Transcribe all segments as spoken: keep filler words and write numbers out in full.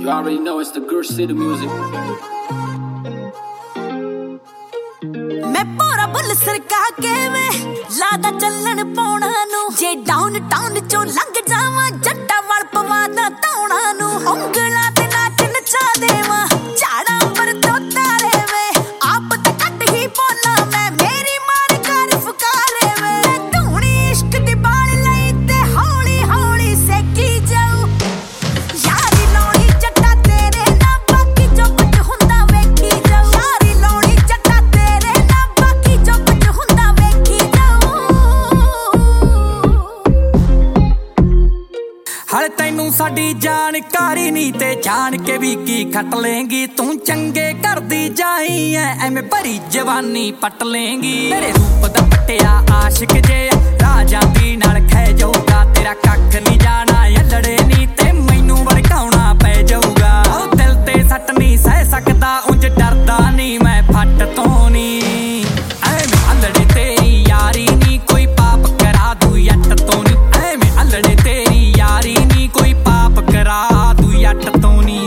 You already know it's the Gush City music. मैं पूरा bull सरका के वे लादा चलन पौना नु जे डाउन टाउन चो लंघ जावा जट्टा वल पवादा तौणा नु उंगला ते नाच नचा देवा झाड़ा पर तो तारे वे आप ते कट ही बोला मैं मेरी मार कर फुकारे वे धूनी इश्क दी बाल लई ते हौली हौली सेकी जाऊ यारी लौड़ी जट्टा तेरे ना बाकी जो कुछ हुंदा वेखी जाऊ यारी लौड़ी जट्टा तेरे ना बाकी जो कुछ हुंदा वेखी जाऊ हल तैनू साडी जानकारी नी ते जान के भी की खट लेंगी तू चंगे कर दी जाई है एवें भरी जवानी पट लेंगी तेरे रूप दा पट्टिया आशिक जे राजा दी नाल खै जाऊगा तेरा कख नहीं जाना अल्लड़े नी ते मैनू भड़काउणा पै जाऊगा ओ दिल ते सट नहीं सह सकदा उंज डरदा नहीं मैं फट तो नी एवें अल्लड़े तेरी यारी नी कोई पाप करा दू यट तो नी एवें अल्लड़े तेरी यारी नी कोई पाप करा दू यट तो नी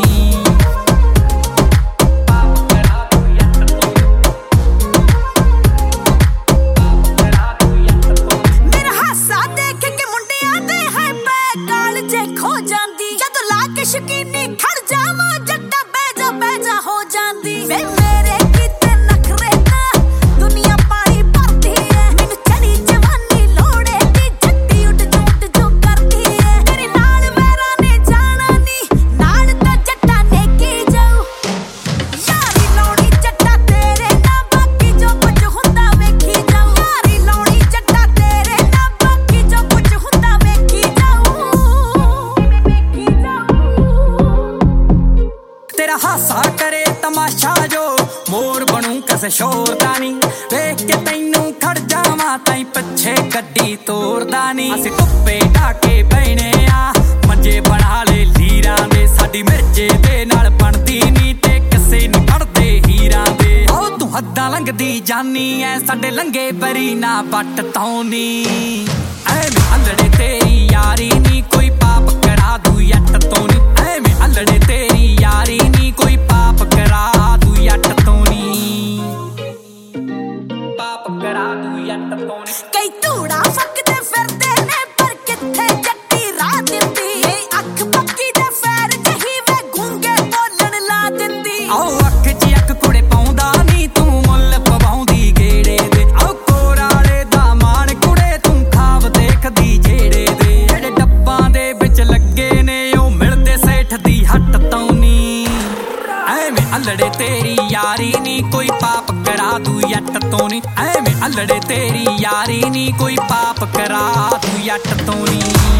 मेरा हासा देख के मुंडिया दे है पै काल जे खो जांदी जद ला के शकीनी खड़ जावा जट्टा बैजा बैजा हो जांदी वे मेरे किते नखरे ना दुनिया पानी भरती है मैनू चढ़ी जवानी लोड़े दी जट्टी उठ झूठ जो करती है तेरे नाल मेरा ने जाना नी नाल ता जट्टा ने की जाऊ यारी लौड़ी जट्टा तेरे ना बाकी जो कुछ हुंदा वेखी जाऊ यारी लौड़ी जट्टा तेरे ना बाकी जो कुछ हुंदा वेखी जाऊ वेखी जाऊ तेरा हासा करे तमाशा जो मोर बनू किसे शोर दा नी वेख के तैनू खड़ जावां ताई पिछे गड्डी तोड़दा नी असीं धुप्पे ढाके बैणे आ मंजे बना ले लीरां दे साडी मिर्जे दे नाल बनदी नी ते किसे नी पड़दे हीरां दे ओ तू हद्दां लंघदी जानी ऐ साडे लंघे बरी ना पट तौनी एवें अल्लड़े तेरी यारी नी कोई पाप करा दू यट तो नी एवें अल्लड़े तेरी यारी नी कोई पाप करा दू यट तो नी पाप करा दू यट तो नी कई धूड़ा फकदे फिरदे ने पर किथे जट्टी राह दिंदी ए अख पक्की दे फैर जही वे गूंगे बोलण ला दिंदी आओ अख च अख कुड़े पाउंदा नी तू मुੱਲ ਪਵਾਉਂਦੀ ਗੇੜੇ ਦੇ आओ ਕੋਰਾਲੇ ਦਾ ਮਾਣ ਕੁੜੇ ਤੂੰ ਖਾਬ ਦੇਖਦੀ ਜਿਹੜੇ ਦੇ ਜਿਹੜੇ ਡੱਬਾਂ ਦੇ ਵਿੱਚ ਲੱਗੇ ਨੇ ਉਹ ਮਿਲਦੇ ਸੇਠ ਦੀ ਹੱਟ ਤੋਂ ਨੀ ਐਵੇਂ ਅਲੜੇ ਤੇਰੀ ਯਾਰੀ ਨੀ ਕੋਈ ਪਾਪ ਕਰਾ ਦੂ ਯੱਟ ਤੋਂ ਨੀ ਐਵੇਂ ਅਲੜੇ ਤੇਰੀ ਯਾਰੀ ਨੀ ਕੋਈ ਪਾਪ ਕਰਾ ਦੂ ਯੱਟ ਤੋਂ ਨੀ